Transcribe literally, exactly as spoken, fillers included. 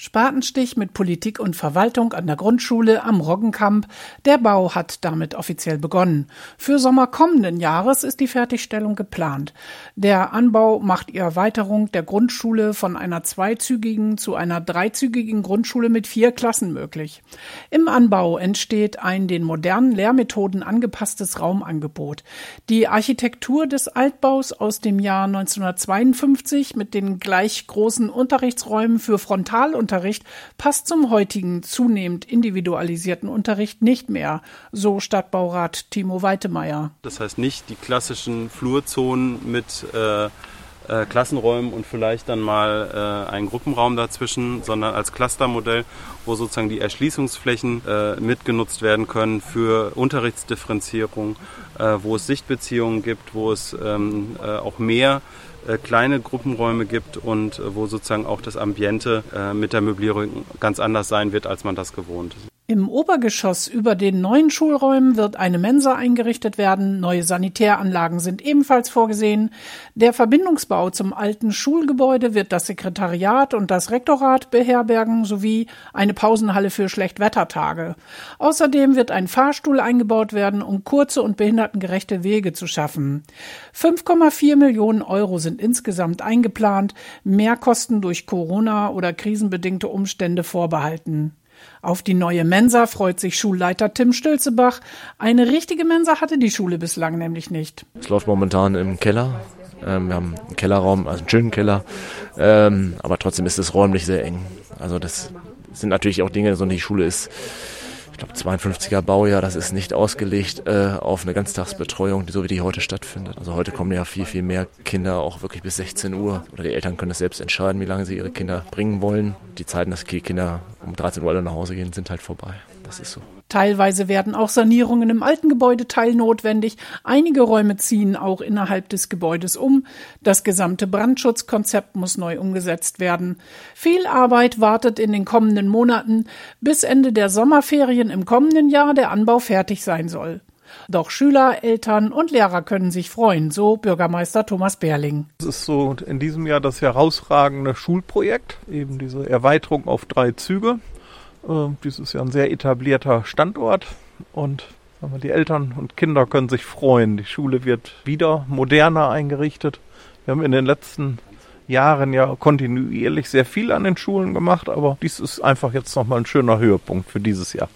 Spatenstich mit Politik und Verwaltung an der Grundschule am Roggenkamp. Der Bau hat damit offiziell begonnen. Für Sommer kommenden Jahres ist die Fertigstellung geplant. Der Anbau macht die Erweiterung der Grundschule von einer zweizügigen zu einer dreizügigen Grundschule mit vier Klassen möglich. Im Anbau entsteht ein den modernen Lehrmethoden angepasstes Raumangebot. Die Architektur des Altbaus aus dem Jahr neunzehnhundertzweiundfünfzig mit den gleich großen Unterrichtsräumen für Frontalunterricht passt zum heutigen zunehmend individualisierten Unterricht nicht mehr, so Stadtbaurat Timo Weitemeyer. Das heißt nicht die klassischen Flurzonen mit äh, äh, Klassenräumen und vielleicht dann mal äh, einen Gruppenraum dazwischen, sondern als Clustermodell, wo sozusagen die Erschließungsflächen äh, mitgenutzt werden können für Unterrichtsdifferenzierung, äh, wo es Sichtbeziehungen gibt, wo es ähm, äh, auch mehr kleine Gruppenräume gibt und wo sozusagen auch das Ambiente äh, mit der Möblierung ganz anders sein wird, als man das gewohnt ist. Im Obergeschoss über den neuen Schulräumen wird eine Mensa eingerichtet werden. Neue Sanitäranlagen sind ebenfalls vorgesehen. Der Verbindungsbau zum alten Schulgebäude wird das Sekretariat und das Rektorat beherbergen sowie eine Pausenhalle für Schlechtwettertage. Außerdem wird ein Fahrstuhl eingebaut werden, um kurze und behindertengerechte Wege zu schaffen. fünf Komma vier Millionen Euro sind insgesamt eingeplant. Mehrkosten durch Corona oder krisenbedingte Umstände vorbehalten. Auf die neue Mensa freut sich Schulleiter Tim Stölzebach. Eine richtige Mensa hatte die Schule bislang nämlich nicht. Es läuft momentan im Keller. Ähm, wir haben einen Kellerraum, also einen schönen Keller. Ähm, aber trotzdem ist es räumlich sehr eng. Also das sind natürlich auch Dinge, so die Schule ist, ich glaube, zweiundfünfziger Baujahr, das ist nicht ausgelegt äh, auf eine Ganztagsbetreuung, so wie die heute stattfindet. Also heute kommen ja viel, viel mehr Kinder, auch wirklich bis sechzehn Uhr. Oder die Eltern können es selbst entscheiden, wie lange sie ihre Kinder bringen wollen. Die Zeiten, dass die Kinder um dreizehn Uhr alle nach Hause gehen, sind halt vorbei. Das ist so. Teilweise werden auch Sanierungen im alten Gebäudeteil notwendig. Einige Räume ziehen auch innerhalb des Gebäudes um. Das gesamte Brandschutzkonzept muss neu umgesetzt werden. Viel Arbeit wartet in den kommenden Monaten, bis Ende der Sommerferien im kommenden Jahr der Anbau fertig sein soll. Doch Schüler, Eltern und Lehrer können sich freuen, so Bürgermeister Thomas Berling. Es ist so in diesem Jahr das herausragende Schulprojekt, eben diese Erweiterung auf drei Züge. Dies ist ja ein sehr etablierter Standort und die Eltern und Kinder können sich freuen. Die Schule wird wieder moderner eingerichtet. Wir haben in den letzten Jahren ja kontinuierlich sehr viel an den Schulen gemacht, aber dies ist einfach jetzt nochmal ein schöner Höhepunkt für dieses Jahr.